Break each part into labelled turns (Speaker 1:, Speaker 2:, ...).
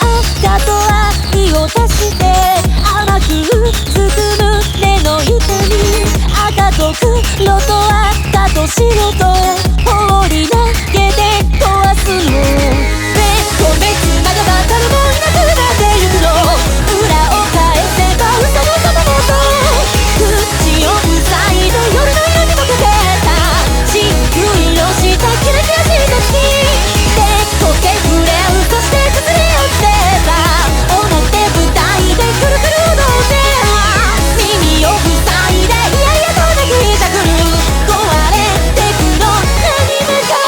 Speaker 1: 赤と愛を足して甘く包む胸の痛み、赤と黒と赤と白と放り投げて壊すの。個別ながば誰もいなくなってゆくの。裏を返せば嘘のそのもと、口を塞いで夜の色にもかけた漆喰色したキラキラした月で溶け触れ合う、そして崩れ落ちてた表舞台でくるくる踊って耳を塞いでいやいやと泣きたくる壊れてくの何目か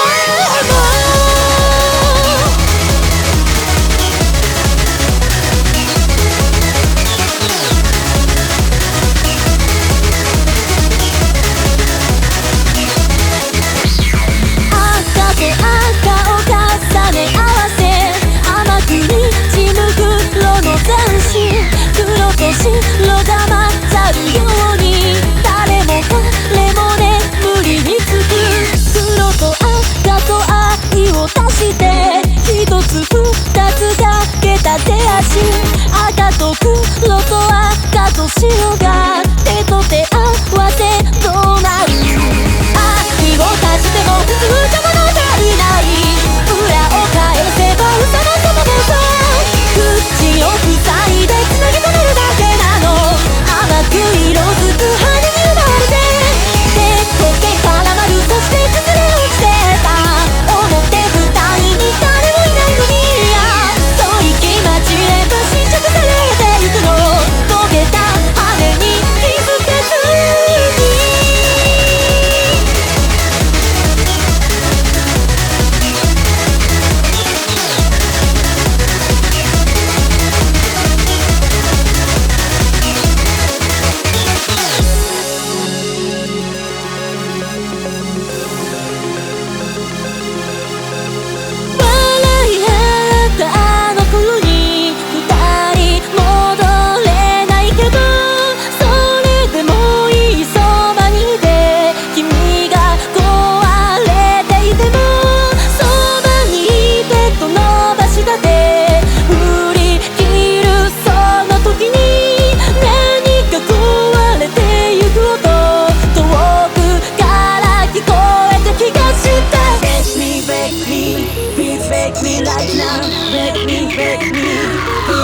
Speaker 1: 赤と赤を重ね合わせ甘くにじむ黒の斬新、黒と白が混ざるように誰も彼も眠りにつく。黒と赤と愛を足して一つ二つかけた手足、赤と黒と赤と白が手と手合わせどうなる。愛を足しても普通じゃ物足りない、裏を返せば嘘のそのもと、口を塞いでつなぎ止めるだけなの。甘く色づく羽に生まれてで溶け絡まる、そして崩れ落ちてた表舞台に誰もいないのに、吐息交じれば侵食されてゆくの。焦げた羽に気づかずに笑い合ったあの頃に二人戻れないけど、それでもいいそばにいて君が壊れていてもそばにいてと伸ばした手振り切るその時に何か壊れてゆく音遠くから聞こえた気がした。 Fake me, fake me, please fake me right now. Fake me, fake me,